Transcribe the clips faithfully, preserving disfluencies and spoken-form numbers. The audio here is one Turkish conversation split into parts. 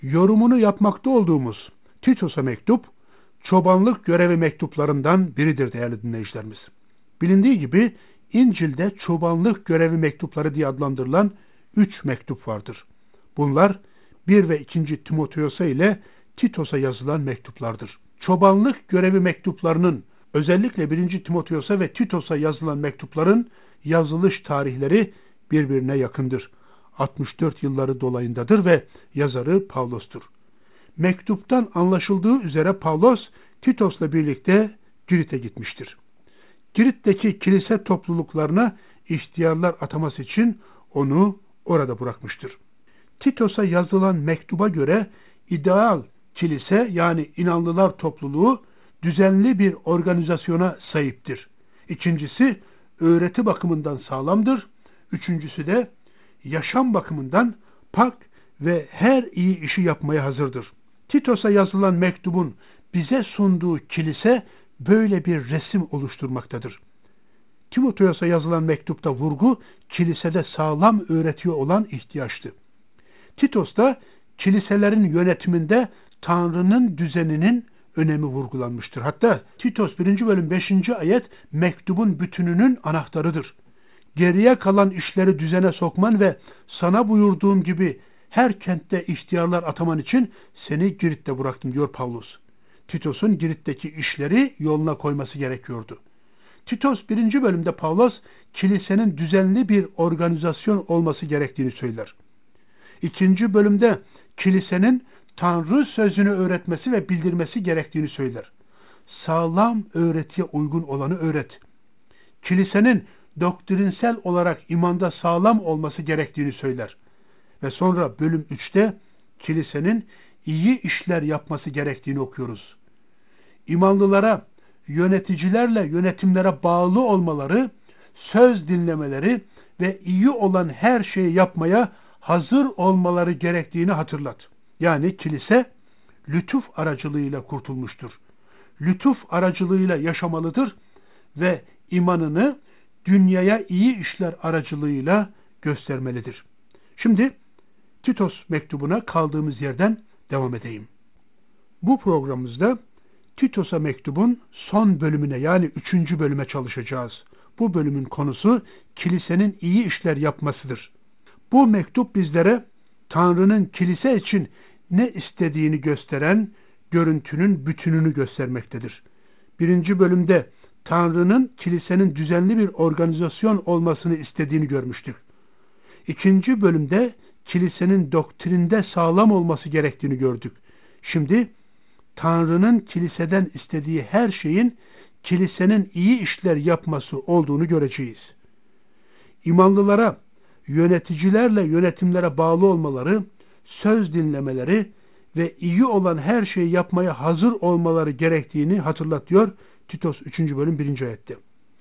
Yorumunu yapmakta olduğumuz Titos'a mektup, çobanlık görevi mektuplarından biridir değerli dinleyicilerimiz. Bilindiği gibi İncil'de çobanlık görevi mektupları diye adlandırılan üç mektup vardır. Bunlar bir ve ikinci Timoteos'a ile Titos'a yazılan mektuplardır. Çobanlık görevi mektuplarının özellikle birinci Timoteos'a ve Titos'a yazılan mektupların yazılış tarihleri birbirine yakındır. altmış dört yılları dolayındadır ve yazarı Pavlos'tur. Mektuptan anlaşıldığı üzere Pavlos Titos'la birlikte Girit'e gitmiştir. Girit'teki kilise topluluklarına ihtiyarlar ataması için onu orada bırakmıştır. Titos'a yazılan mektuba göre ideal kilise yani inanlılar topluluğu düzenli bir organizasyona sahiptir. İkincisi öğreti bakımından sağlamdır. Üçüncüsü de yaşam bakımından pak ve her iyi işi yapmaya hazırdır. Titos'a yazılan mektubun bize sunduğu kilise böyle bir resim oluşturmaktadır. Timoteos'a yazılan mektupta vurgu kilisede sağlam öğretiye olan ihtiyaçtı. Titos'ta kiliselerin yönetiminde Tanrı'nın düzeninin önemi vurgulanmıştır. Hatta Titos birinci bölüm beşinci ayet mektubun bütününün anahtarıdır. Geriye kalan işleri düzene sokman ve sana buyurduğum gibi her kentte ihtiyarlar ataman için seni Girit'te bıraktım diyor Pavlos. Titos'un Girit'teki işleri yoluna koyması gerekiyordu. Titos birinci bölümde Pavlos kilisenin düzenli bir organizasyon olması gerektiğini söyler. İkinci bölümde kilisenin Tanrı sözünü öğretmesi ve bildirmesi gerektiğini söyler. Sağlam öğretiye uygun olanı öğret. Kilisenin doktrinsel olarak imanda sağlam olması gerektiğini söyler. Ve sonra bölüm üçte kilisenin iyi işler yapması gerektiğini okuyoruz. İmanlılara, yöneticilerle yönetimlere bağlı olmaları, söz dinlemeleri ve iyi olan her şeyi yapmaya hazır olmaları gerektiğini hatırlat. Yani kilise lütuf aracılığıyla kurtulmuştur. Lütuf aracılığıyla yaşamalıdır ve imanını dünyaya iyi işler aracılığıyla göstermelidir. Şimdi Titos mektubuna kaldığımız yerden devam edeyim. Bu programımızda Titos'a mektubun son bölümüne yani üçüncü bölüme çalışacağız. Bu bölümün konusu kilisenin iyi işler yapmasıdır. Bu mektup bizlere Tanrı'nın kilise için ne istediğini gösteren görüntünün bütününü göstermektedir. Birinci bölümde Tanrı'nın kilisenin düzenli bir organizasyon olmasını istediğini görmüştük. İkinci bölümde kilisenin doktrinde sağlam olması gerektiğini gördük. Şimdi Tanrı'nın kiliseden istediği her şeyin kilisenin iyi işler yapması olduğunu göreceğiz. İmanlılara, yöneticilerle yönetimlere bağlı olmaları, söz dinlemeleri ve iyi olan her şeyi yapmaya hazır olmaları gerektiğini hatırlatıyor Titos üçüncü bölüm birinci ayette.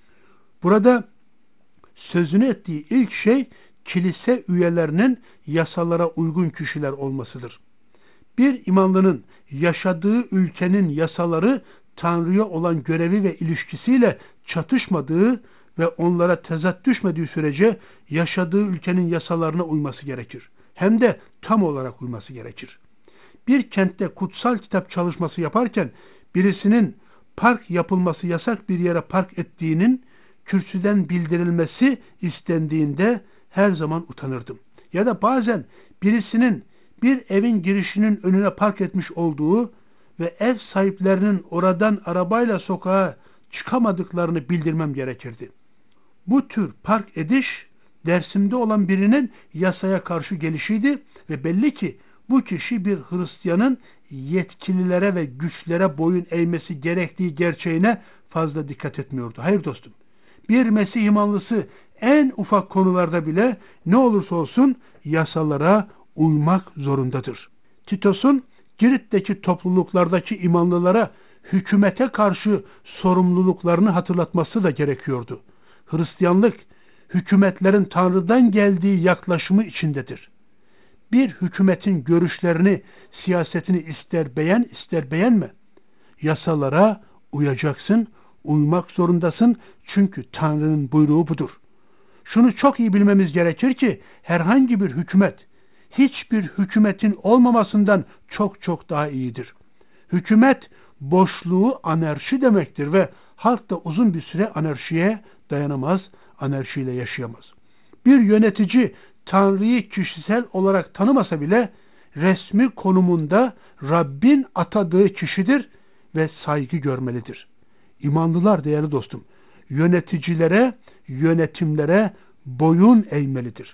Burada sözünü ettiği ilk şey kilise üyelerinin yasalara uygun kişiler olmasıdır. Bir imanlının yaşadığı ülkenin yasaları Tanrı'ya olan görevi ve ilişkisiyle çatışmadığı ve onlara tezat düşmediği sürece yaşadığı ülkenin yasalarına uyması gerekir. Hem de tam olarak uyması gerekir. Bir kentte kutsal kitap çalışması yaparken birisinin park yapılması yasak bir yere park ettiğinin kürsüden bildirilmesi istendiğinde her zaman utanırdım. Ya da bazen birisinin bir evin girişinin önüne park etmiş olduğu ve ev sahiplerinin oradan arabayla sokağa çıkamadıklarını bildirmem gerekirdi. Bu tür park ediş Dersim'de olan birinin yasaya karşı gelişiydi ve belli ki bu kişi bir Hristiyanın yetkililere ve güçlere boyun eğmesi gerektiği gerçeğine fazla dikkat etmiyordu. Hayır dostum, bir Mesih imanlısı en ufak konularda bile ne olursa olsun yasalara uymak zorundadır. Titos'un Girit'teki topluluklardaki imanlılara hükümete karşı sorumluluklarını hatırlatması da gerekiyordu. Hristiyanlık, hükümetlerin Tanrı'dan geldiği yaklaşımı içindedir. Bir hükümetin görüşlerini, siyasetini ister beğen ister beğenme. Yasalara uyacaksın, uymak zorundasın çünkü Tanrı'nın buyruğu budur. Şunu çok iyi bilmemiz gerekir ki herhangi bir hükümet hiçbir hükümetin olmamasından çok çok daha iyidir. Hükümet boşluğu anarşi demektir ve halk da uzun bir süre anarşiye dayanamaz, anarşiyle yaşayamaz. Bir yönetici Tanrı'yı kişisel olarak tanımasa bile resmi konumunda Rabbin atadığı kişidir ve saygı görmelidir. İmanlılar değerli dostum, yöneticilere, yönetimlere boyun eğmelidir.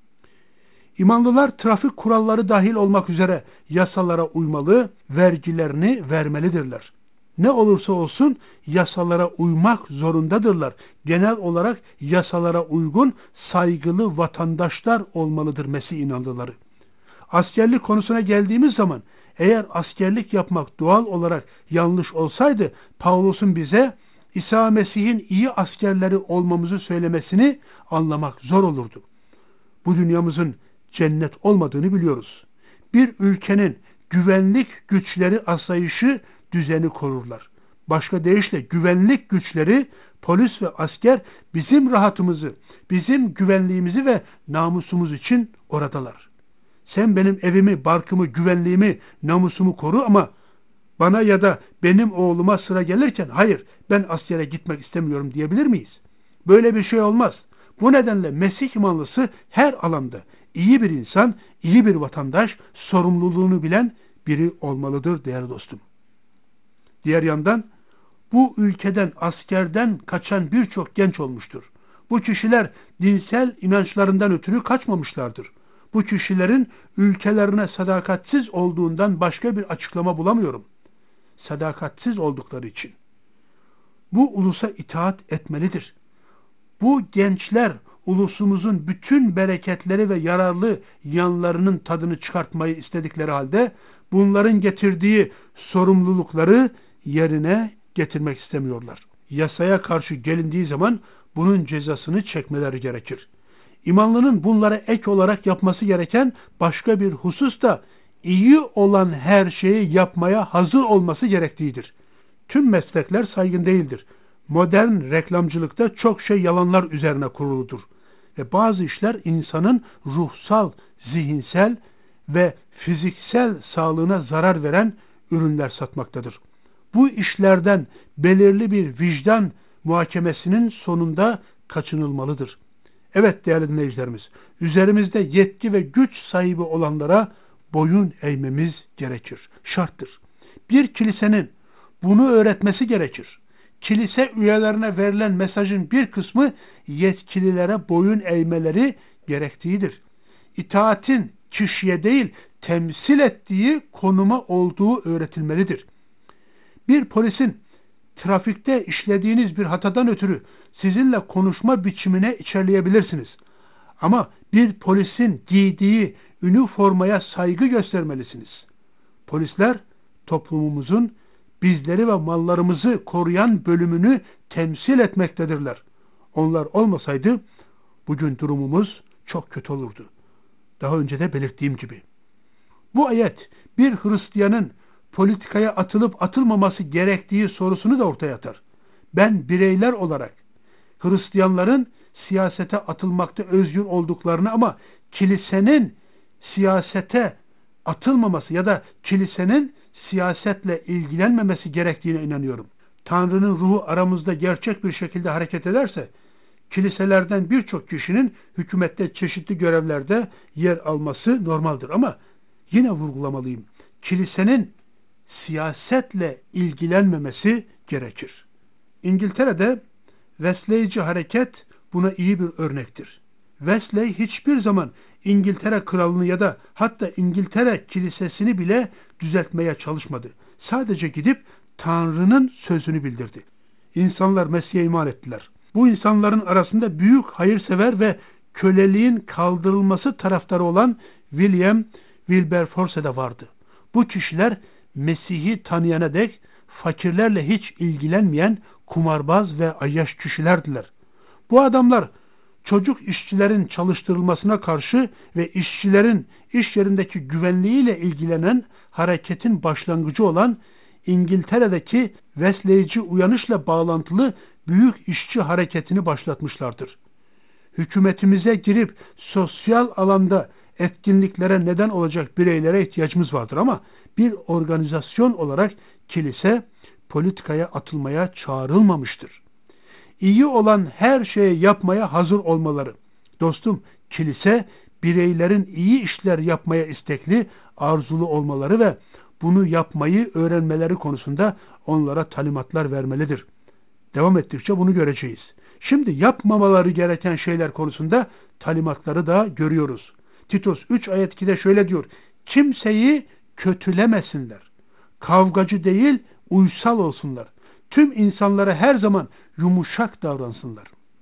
İmanlılar trafik kuralları dahil olmak üzere yasalara uymalı, vergilerini vermelidirler. Ne olursa olsun yasalara uymak zorundadırlar. Genel olarak yasalara uygun, saygılı vatandaşlar olmalıdır Mesih inanlıları. Askerlik konusuna geldiğimiz zaman eğer askerlik yapmak doğal olarak yanlış olsaydı Pavlus'un bize İsa Mesih'in iyi askerleri olmamızı söylemesini anlamak zor olurdu. Bu dünyamızın cennet olmadığını biliyoruz. Bir ülkenin güvenlik güçleri asayışı düzeni korurlar. Başka deyişle güvenlik güçleri, polis ve asker bizim rahatımızı, bizim güvenliğimizi ve namusumuz için oradalar. Sen benim evimi, barkımı, güvenliğimi, namusumu koru ama bana ya da benim oğluma sıra gelirken hayır ben askere gitmek istemiyorum diyebilir miyiz? Böyle bir şey olmaz. Bu nedenle Mesih imanlısı her alanda iyi bir insan, iyi bir vatandaş, sorumluluğunu bilen biri olmalıdır değerli dostum. Diğer yandan bu ülkeden askerden kaçan birçok genç olmuştur. Bu kişiler dinsel inançlarından ötürü kaçmamışlardır. Bu kişilerin ülkelerine sadakatsiz olduğundan başka bir açıklama bulamıyorum. Sadakatsiz oldukları için. Bu ulusa itaat etmelidir. Bu gençler ulusumuzun bütün bereketleri ve yararlı yanlarının tadını çıkartmayı istedikleri halde bunların getirdiği sorumlulukları yerine getirmek istemiyorlar. Yasaya karşı gelindiği zaman bunun cezasını çekmeleri gerekir. İmanlının bunlara ek olarak yapması gereken başka bir husus da iyi olan her şeyi yapmaya hazır olması gerektiğidir. Tüm meslekler saygın değildir. Modern reklamcılıkta çok şey yalanlar üzerine kuruludur. Ve bazı işler insanın ruhsal, zihinsel ve fiziksel sağlığına zarar veren ürünler satmaktadır. Bu işlerden belirli bir vicdan muhakemesinin sonunda kaçınılmalıdır. Evet değerli dinleyicilerimiz, üzerimizde yetki ve güç sahibi olanlara boyun eğmemiz gerekir, şarttır. Bir kilisenin bunu öğretmesi gerekir. Kilise üyelerine verilen mesajın bir kısmı yetkililere boyun eğmeleri gerektiğidir. İtaatin kişiye değil, temsil ettiği konuma olduğu öğretilmelidir. Bir polisin trafikte işlediğiniz bir hatadan ötürü sizinle konuşma biçimine içerleyebilirsiniz. Ama bir polisin giydiği üniformaya saygı göstermelisiniz. Polisler toplumumuzun bizleri ve mallarımızı koruyan bölümünü temsil etmektedirler. Onlar olmasaydı bugün durumumuz çok kötü olurdu. Daha önce de belirttiğim gibi. Bu ayet bir Hristiyanın politikaya atılıp atılmaması gerektiği sorusunu da ortaya atar. Ben bireyler olarak Hristiyanların siyasete atılmakta özgür olduklarını ama kilisenin siyasete atılmaması ya da kilisenin siyasetle ilgilenmemesi gerektiğine inanıyorum. Tanrı'nın ruhu aramızda gerçek bir şekilde hareket ederse, kiliselerden birçok kişinin hükümette çeşitli görevlerde yer alması normaldir. Ama yine vurgulamalıyım. Kilisenin siyasetle ilgilenmemesi gerekir. İngiltere'de Wesleyci hareket buna iyi bir örnektir. Wesley hiçbir zaman İngiltere kralını ya da hatta İngiltere kilisesini bile düzeltmeye çalışmadı. Sadece gidip Tanrı'nın sözünü bildirdi. İnsanlar Mesih'e iman ettiler. Bu insanların arasında büyük hayırsever ve köleliğin kaldırılması taraftarı olan William Wilberforce de vardı. Bu kişiler Mesih'i tanıyana dek fakirlerle hiç ilgilenmeyen kumarbaz ve ayyaş kişilerdiler. Bu adamlar çocuk işçilerin çalıştırılmasına karşı ve işçilerin iş yerindeki güvenliğiyle ilgilenen hareketin başlangıcı olan İngiltere'deki Wesleyci uyanışla bağlantılı büyük işçi hareketini başlatmışlardır. Hükümetimize girip sosyal alanda etkinliklere neden olacak bireylere ihtiyacımız vardır ama bir organizasyon olarak kilise politikaya atılmaya çağrılmamıştır. İyi olan her şeyi yapmaya hazır olmaları. Dostum, kilise bireylerin iyi işler yapmaya istekli, arzulu olmaları ve bunu yapmayı öğrenmeleri konusunda onlara talimatlar vermelidir. Devam ettikçe bunu göreceğiz. Şimdi yapmamaları gereken şeyler konusunda talimatları da görüyoruz. Titos üç ayet ikide şöyle diyor: kimseyi kötülemesinler. Kavgacı değil, uysal olsunlar. Tüm insanlara her zaman yumuşak davransınlar.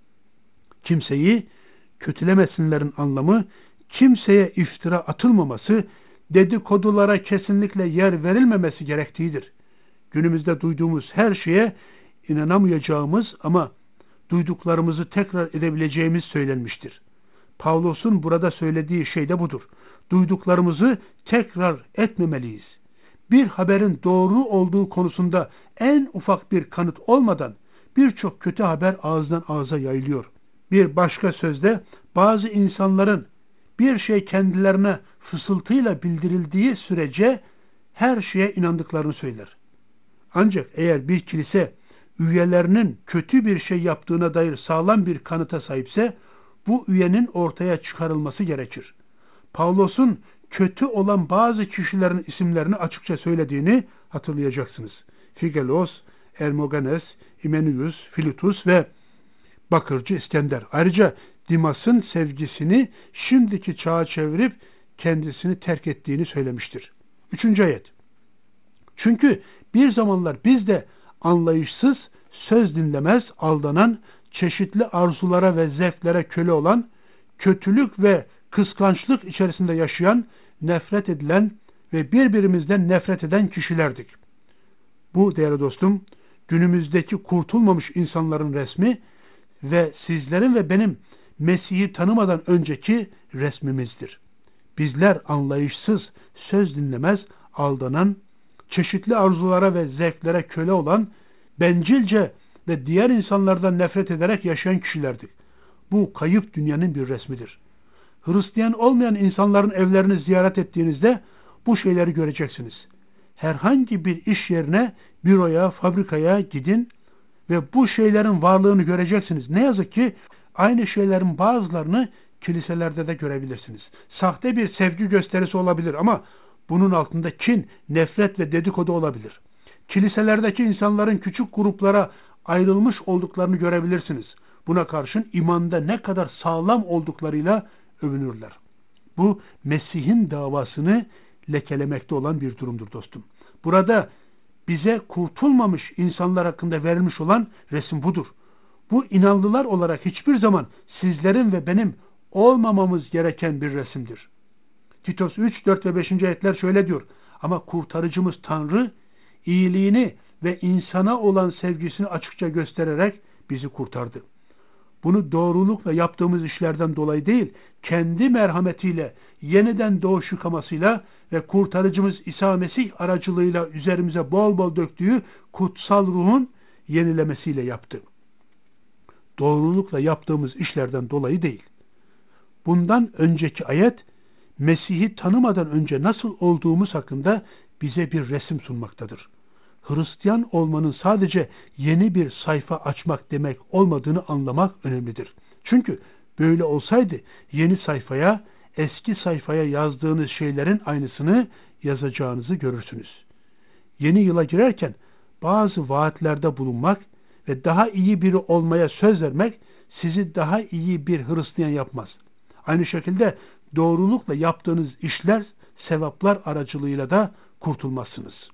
Kimseyi kötülemesinlerin anlamı, kimseye iftira atılmaması, dedikodulara kesinlikle yer verilmemesi gerektiğidir. Günümüzde duyduğumuz her şeye inanamayacağımız ama duyduklarımızı tekrar edebileceğimiz söylenmiştir. Pavlos'un burada söylediği şey de budur. Duyduklarımızı tekrar etmemeliyiz. Bir haberin doğru olduğu konusunda en ufak bir kanıt olmadan birçok kötü haber ağızdan ağza yayılıyor. Bir başka sözde bazı insanların bir şey kendilerine fısıltıyla bildirildiği sürece her şeye inandıklarını söyler. Ancak eğer bir kilise üyelerinin kötü bir şey yaptığına dair sağlam bir kanıta sahipse bu üyenin ortaya çıkarılması gerekir. Pavlos'un kötü olan bazı kişilerin isimlerini açıkça söylediğini hatırlayacaksınız. Figelos, Hermogenes, Imenius, Philetus ve Bakırcı İskender. Ayrıca Dimas'ın sevgisini şimdiki çağa çevirip kendisini terk ettiğini söylemiştir. Üçüncü ayet. Çünkü bir zamanlar biz de anlayışsız, söz dinlemez, aldanan, çeşitli arzulara ve zevklere köle olan, kötülük ve kıskançlık içerisinde yaşayan, nefret edilen ve birbirimizden nefret eden kişilerdik. Bu değerli dostum, günümüzdeki kurtulmamış insanların resmi ve sizlerin ve benim Mesih'i tanımadan önceki resmimizdir. Bizler anlayışsız, söz dinlemez, aldanan, çeşitli arzulara ve zevklere köle olan, bencilce ve diğer insanlardan nefret ederek yaşayan kişilerdik. Bu kayıp dünyanın bir resmidir. Hristiyan olmayan insanların evlerini ziyaret ettiğinizde bu şeyleri göreceksiniz. Herhangi bir iş yerine, büroya, fabrikaya gidin ve bu şeylerin varlığını göreceksiniz. Ne yazık ki aynı şeylerin bazılarını kiliselerde de görebilirsiniz. Sahte bir sevgi gösterisi olabilir ama bunun altında kin, nefret ve dedikodu olabilir. Kiliselerdeki insanların küçük gruplara ayrılmış olduklarını görebilirsiniz. Buna karşın imanda ne kadar sağlam olduklarıyla övünürler. Bu Mesih'in davasını lekelemekte olan bir durumdur dostum. Burada bize kurtulmamış insanlar hakkında verilmiş olan resim budur. Bu inanlılar olarak hiçbir zaman sizlerin ve benim olmamamız gereken bir resimdir. Titos üç, dört ve beşinci ayetler şöyle diyor: ama kurtarıcımız Tanrı iyiliğini ve insana olan sevgisini açıkça göstererek bizi kurtardı. Bunu doğrulukla yaptığımız işlerden dolayı değil, kendi merhametiyle, yeniden doğuş yıkamasıyla ve kurtarıcımız İsa Mesih aracılığıyla üzerimize bol bol döktüğü kutsal ruhun yenilemesiyle yaptı. Doğrulukla yaptığımız işlerden dolayı değil. Bundan önceki ayet, Mesih'i tanımadan önce nasıl olduğumuz hakkında bize bir resim sunmaktadır. Hristiyan olmanın sadece yeni bir sayfa açmak demek olmadığını anlamak önemlidir. Çünkü böyle olsaydı yeni sayfaya, eski sayfaya yazdığınız şeylerin aynısını yazacağınızı görürsünüz. Yeni yıla girerken bazı vaatlerde bulunmak ve daha iyi biri olmaya söz vermek sizi daha iyi bir Hristiyan yapmaz. Aynı şekilde doğrulukla yaptığınız işler, sevaplar aracılığıyla da kurtulmazsınız.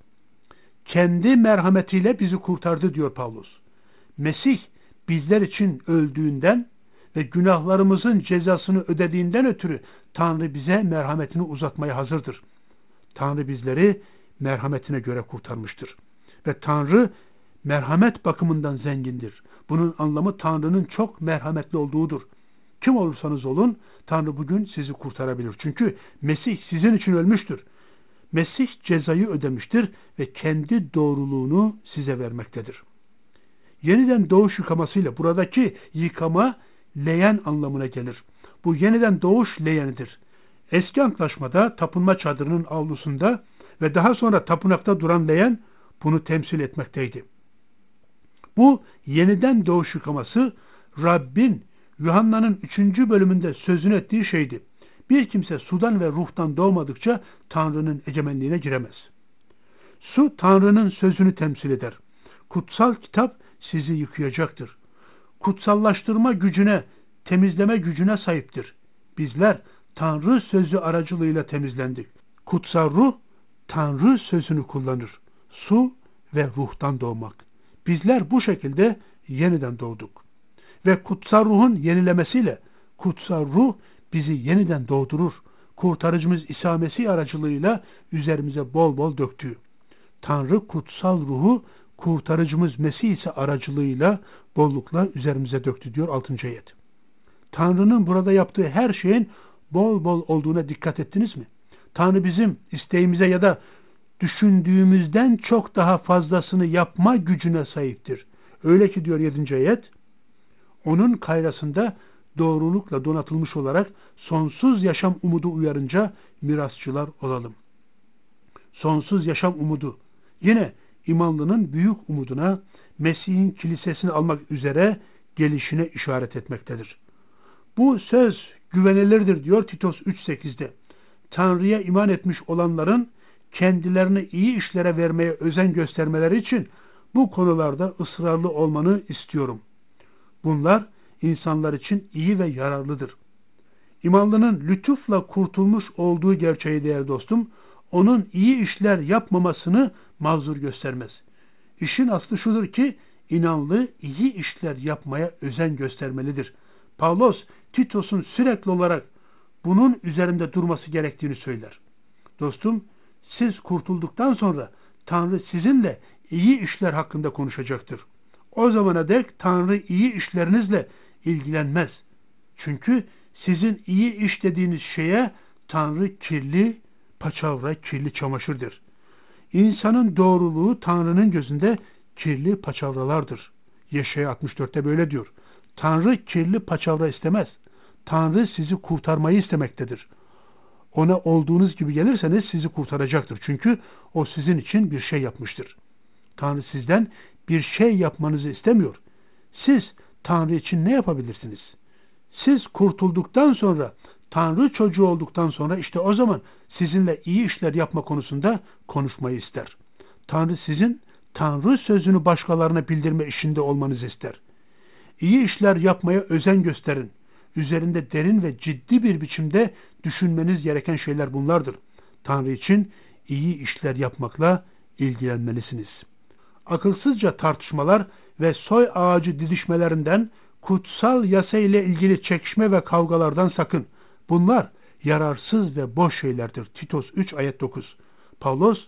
Kendi merhametiyle bizi kurtardı diyor Pavlus. Mesih bizler için öldüğünden ve günahlarımızın cezasını ödediğinden ötürü Tanrı bize merhametini uzatmaya hazırdır. Tanrı bizleri merhametine göre kurtarmıştır. Ve Tanrı merhamet bakımından zengindir. Bunun anlamı Tanrı'nın çok merhametli olduğudur. Kim olursanız olun Tanrı bugün sizi kurtarabilir. Çünkü Mesih sizin için ölmüştür. Mesih cezayı ödemiştir ve kendi doğruluğunu size vermektedir. Yeniden doğuş yıkamasıyla buradaki yıkama leyen anlamına gelir. Bu yeniden doğuş leyenidir. Eski antlaşmada tapınma çadırının avlusunda ve daha sonra tapınakta duran leğen bunu temsil etmekteydi. Bu yeniden doğuş yıkaması Rabbin Yuhanna'nın üçüncü bölümünde sözünü ettiği şeydi. Bir kimse sudan ve ruhtan doğmadıkça Tanrı'nın egemenliğine giremez. Su Tanrı'nın sözünü temsil eder. Kutsal kitap sizi yıkayacaktır. Kutsallaştırma gücüne, temizleme gücüne sahiptir. Bizler Tanrı sözü aracılığıyla temizlendik. Kutsal ruh Tanrı sözünü kullanır. Su ve ruhtan doğmak. Bizler bu şekilde yeniden doğduk. Ve kutsal ruhun yenilemesiyle kutsal ruh bizi yeniden doğdurur. Kurtarıcımız İsa Mesih aracılığıyla üzerimize bol bol döktüğü. Tanrı kutsal ruhu kurtarıcımız Mesih ise aracılığıyla bollukla üzerimize döktü diyor altıncı ayet. Tanrı'nın burada yaptığı her şeyin bol bol olduğuna dikkat ettiniz mi? Tanrı bizim isteğimize ya da düşündüğümüzden çok daha fazlasını yapma gücüne sahiptir. Öyle ki diyor yedinci ayet, onun kayrasında doğrulukla donatılmış olarak sonsuz yaşam umudu uyarınca mirasçılar olalım. Sonsuz yaşam umudu. Yine imanlının büyük umuduna, Mesih'in kilisesini almak üzere gelişine işaret etmektedir. Bu söz güvenilirdir diyor Titos üç sekizde. Tanrı'ya iman etmiş olanların kendilerini iyi işlere vermeye özen göstermeleri için bu konularda ısrarlı olmanı istiyorum. Bunlar insanlar için iyi ve yararlıdır. İmanlının lütufla kurtulmuş olduğu gerçeği değerli dostum, onun iyi işler yapmamasını mazur göstermez. İşin aslı şudur ki, inanlı iyi işler yapmaya özen göstermelidir. Pavlos, Titos'un sürekli olarak bunun üzerinde durması gerektiğini söyler. Dostum, siz kurtulduktan sonra Tanrı sizinle iyi işler hakkında konuşacaktır. O zamana dek Tanrı iyi işlerinizle ilgilenmez. Çünkü sizin iyi iş dediğiniz şeye Tanrı kirli paçavra, kirli çamaşırdır. İnsanın doğruluğu Tanrı'nın gözünde kirli paçavralardır. Yeşaya altmış dörtte böyle diyor. Tanrı kirli paçavra istemez. Tanrı sizi kurtarmayı istemektedir. Ona olduğunuz gibi gelirseniz sizi kurtaracaktır. Çünkü o sizin için bir şey yapmıştır. Tanrı sizden bir şey yapmanızı istemiyor. Siz Tanrı için ne yapabilirsiniz? Siz kurtulduktan sonra, Tanrı çocuğu olduktan sonra işte o zaman sizinle iyi işler yapma konusunda konuşmayı ister. Tanrı sizin Tanrı sözünü başkalarına bildirme işinde olmanızı ister. İyi işler yapmaya özen gösterin. Üzerinde derin ve ciddi bir biçimde düşünmeniz gereken şeyler bunlardır. Tanrı için iyi işler yapmakla ilgilenmelisiniz. Akılsızca tartışmalar ve soy ağacı didişmelerinden, kutsal yasa ile ilgili çekişme ve kavgalardan sakın. Bunlar yararsız ve boş şeylerdir. Titos üç ayet dokuz. Pavlos,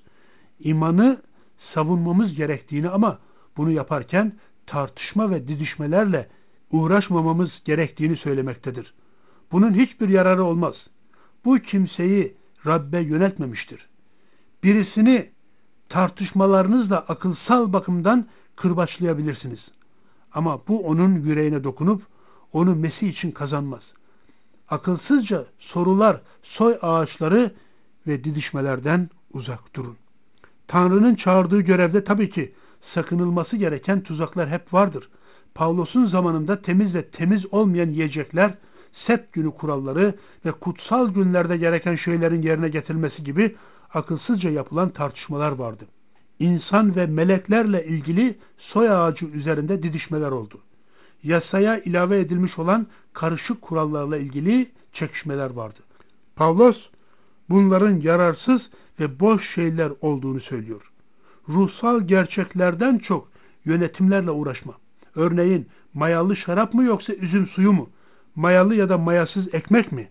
imanı savunmamız gerektiğini ama bunu yaparken tartışma ve didişmelerle uğraşmamamız gerektiğini söylemektedir. Bunun hiçbir yararı olmaz. Bu kimseyi Rabbe yöneltmemiştir. Birisini tartışmalarınızla akılsal bakımdan kırbaçlayabilirsiniz. Ama bu onun yüreğine dokunup onu Mesih için kazanmaz. Akılsızca sorular, soy ağaçları ve didişmelerden uzak durun. Tanrı'nın çağırdığı görevde tabii ki sakınılması gereken tuzaklar hep vardır. Pavlos'un zamanında temiz ve temiz olmayan yiyecekler, sept günü kuralları ve kutsal günlerde gereken şeylerin yerine getirilmesi gibi akılsızca yapılan tartışmalar vardı. İnsan ve meleklerle ilgili soy ağacı üzerinde didişmeler oldu. Yasaya ilave edilmiş olan karışık kurallarla ilgili çekişmeler vardı. Pavlos bunların yararsız ve boş şeyler olduğunu söylüyor. Ruhsal gerçeklerden çok yönetimlerle uğraşma. Örneğin mayalı şarap mı yoksa üzüm suyu mu? Mayalı ya da mayasız ekmek mi?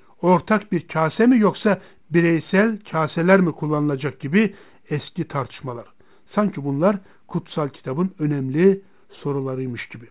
Ortak bir kase mi yoksa bireysel kaseler mi kullanılacak gibi eski tartışmalar. Sanki bunlar kutsal kitabın önemli sorularıymış gibi.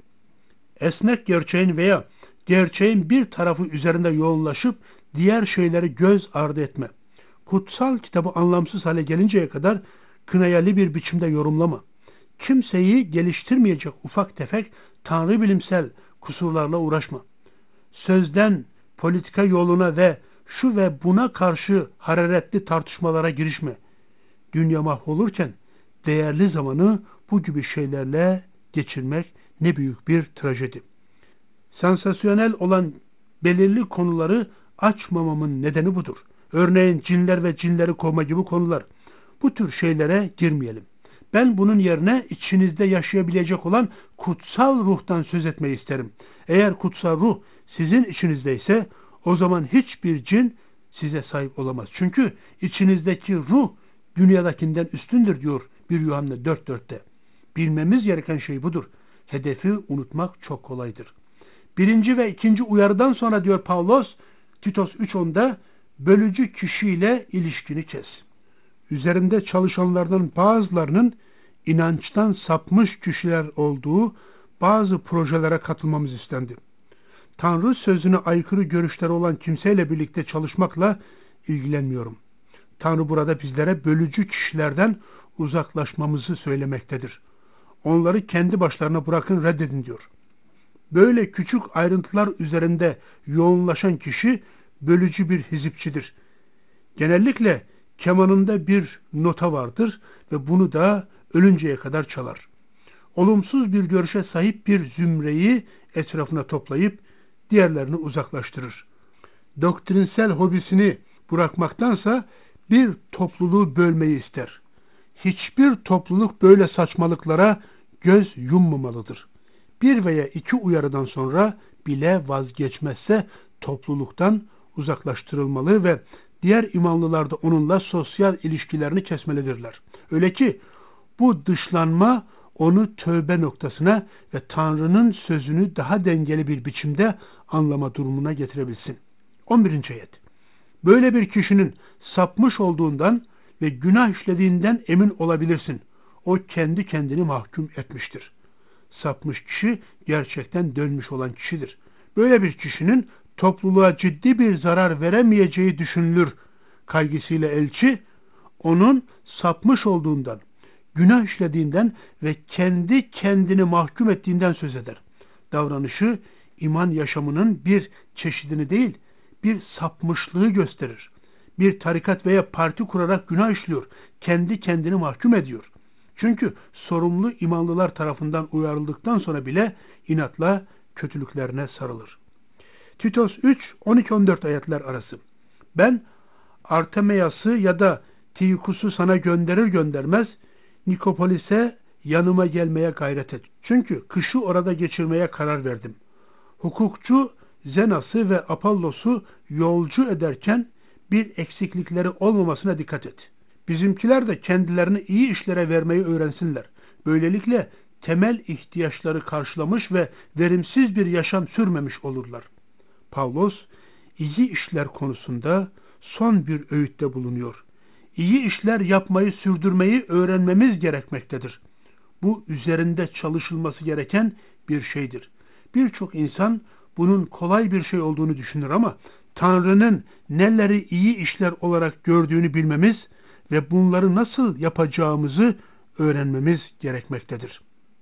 Esnek gerçeğin veya gerçeğin bir tarafı üzerinde yoğunlaşıp diğer şeyleri göz ardı etme. Kutsal kitabı anlamsız hale gelinceye kadar kınayalı bir biçimde yorumlama. Kimseyi geliştirmeyecek ufak tefek tanrı bilimsel kusurlarla uğraşma. Sözden politika yoluna ve şu ve buna karşı hararetli tartışmalara girişme. Dünya mahvolurken değerli zamanı bu gibi şeylerle geçirmek ne büyük bir trajedi. Sansasyonel olan belirli konuları açmamamın nedeni budur. Örneğin cinler ve cinleri kovma gibi konular. Bu tür şeylere girmeyelim. Ben bunun yerine içinizde yaşayabilecek olan kutsal ruhtan söz etmeyi isterim. Eğer kutsal ruh sizin içinizdeyse o zaman hiçbir cin size sahip olamaz. Çünkü içinizdeki ruh dünyadakinden üstündür diyor bir Yuhanna dört dörtte. Bilmemiz gereken şey budur. Hedefi unutmak çok kolaydır. Birinci ve ikinci uyarıdan sonra diyor Pavlos, Titos üç onda bölücü kişiyle ilişkini kes. Üzerinde çalışanlardan bazılarının inançtan sapmış kişiler olduğu bazı projelere katılmamız istendi. Tanrı sözüne aykırı görüşleri olan kimseyle birlikte çalışmakla ilgilenmiyorum. Tanrı burada bizlere bölücü kişilerden uzaklaşmamızı söylemektedir. Onları kendi başlarına bırakın, reddedin diyor. Böyle küçük ayrıntılar üzerinde yoğunlaşan kişi bölücü bir hizipçidir. Genellikle kemanında bir nota vardır ve bunu da ölünceye kadar çalar. Olumsuz bir görüşe sahip bir zümreyi etrafına toplayıp diğerlerini uzaklaştırır. Doktrinsel hobisini bırakmaktansa bir topluluğu bölmeyi ister. Hiçbir topluluk böyle saçmalıklara göz yummamalıdır. Bir veya iki uyarıdan sonra bile vazgeçmezse topluluktan uzaklaştırılmalı ve diğer imanlılar da onunla sosyal ilişkilerini kesmelidirler. Öyle ki bu dışlanma onu tövbe noktasına ve Tanrı'nın sözünü daha dengeli bir biçimde anlama durumuna getirebilsin. on birinci ayet. Böyle bir kişinin sapmış olduğundan ve günah işlediğinden emin olabilirsin. O kendi kendini mahkum etmiştir. Sapmış kişi gerçekten dönmüş olan kişidir. Böyle bir kişinin topluluğa ciddi bir zarar veremeyeceği düşünülür kaygısıyla elçi, onun sapmış olduğundan, günah işlediğinden ve kendi kendini mahkum ettiğinden söz eder. Davranışı iman yaşamının bir çeşidini değil, bir sapmışlığı gösterir. Bir tarikat veya parti kurarak günah işliyor, kendi kendini mahkum ediyor. Çünkü sorumlu imanlılar tarafından uyarıldıktan sonra bile inatla kötülüklerine sarılır. Titos üç on iki on dört ayetler arası. Ben Artemeyas'ı ya da Tiyikus'u sana gönderir göndermez Nikopolis'e yanıma gelmeye gayret et. Çünkü kışı orada geçirmeye karar verdim. Hukukçu Zenas'ı ve Apollos'u yolcu ederken bir eksiklikleri olmamasına dikkat et. Bizimkiler de kendilerini iyi işlere vermeyi öğrensinler. Böylelikle temel ihtiyaçları karşılamış ve verimsiz bir yaşam sürmemiş olurlar. Pavlos, iyi işler konusunda son bir öğütte bulunuyor. İyi işler yapmayı sürdürmeyi öğrenmemiz gerekmektedir. Bu üzerinde çalışılması gereken bir şeydir. Birçok insan bunun kolay bir şey olduğunu düşünür ama Tanrı'nın neleri iyi işler olarak gördüğünü bilmemiz ve bunları nasıl yapacağımızı öğrenmemiz gerekmektedir.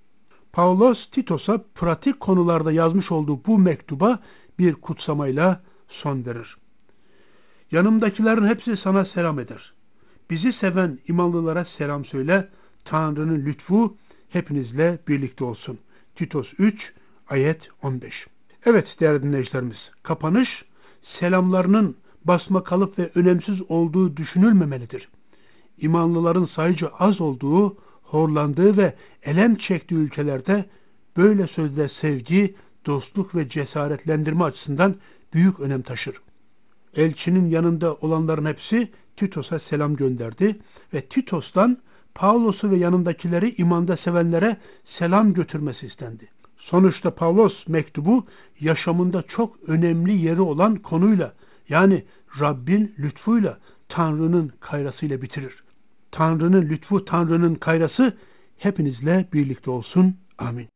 Pavlos Titos'a pratik konularda yazmış olduğu bu mektuba bir kutsamayla son verir. Yanımdakilerin hepsi sana selam eder. Bizi seven imanlılara selam söyle. Tanrı'nın lütfu hepinizle birlikte olsun. Titos üç ayet on beş. Evet değerli dinleyicilerimiz, kapanış selamlarının basmakalıp ve önemsiz olduğu düşünülmemelidir. İmanlıların sayıca az olduğu, horlandığı ve elem çektiği ülkelerde böyle sözler sevgi, dostluk ve cesaretlendirme açısından büyük önem taşır. Elçinin yanında olanların hepsi Titos'a selam gönderdi ve Titos'tan Pavlos'u ve yanındakileri imanda sevenlere selam götürmesi istendi. Sonuçta Pavlos mektubu yaşamında çok önemli yeri olan konuyla, yani Rabbin lütfuyla, Tanrı'nın kayrasıyla bitirir. Tanrı'nın lütfu, Tanrı'nın kayrası hepinizle birlikte olsun. Amin.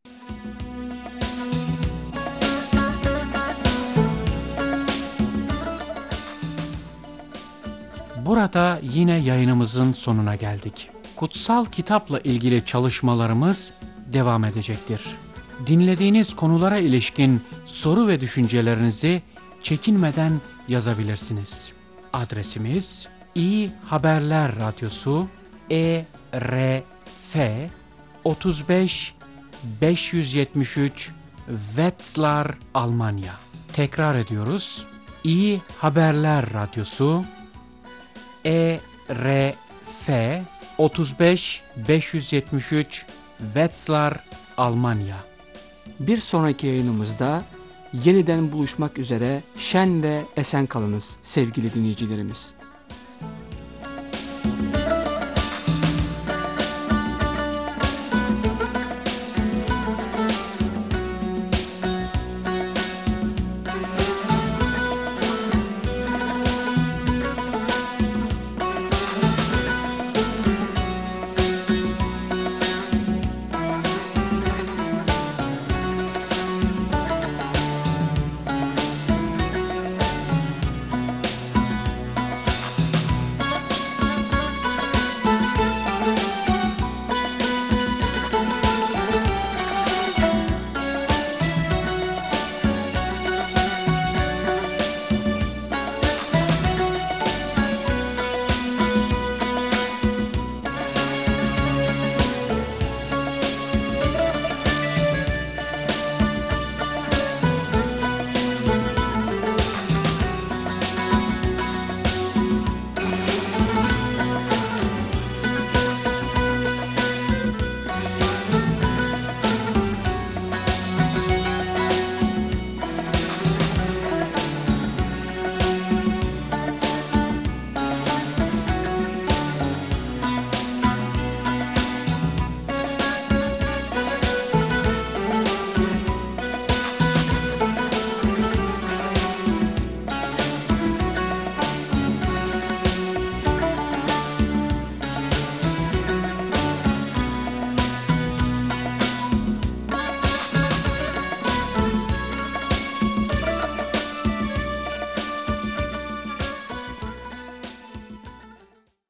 Burada yine yayınımızın sonuna geldik. Kutsal kitapla ilgili çalışmalarımız devam edecektir. Dinlediğiniz konulara ilişkin soru ve düşüncelerinizi çekinmeden yazabilirsiniz. Adresimiz İyi Haberler Radyosu E R F otuz beş beş yüz yetmiş üç Wetzlar, Almanya. Tekrar ediyoruz. İyi Haberler Radyosu E R F otuz beş beş yüz yetmiş üç Wetzlar, Almanya. Bir sonraki yayınımızda yeniden buluşmak üzere şen ve esen kalınız sevgili dinleyicilerimiz.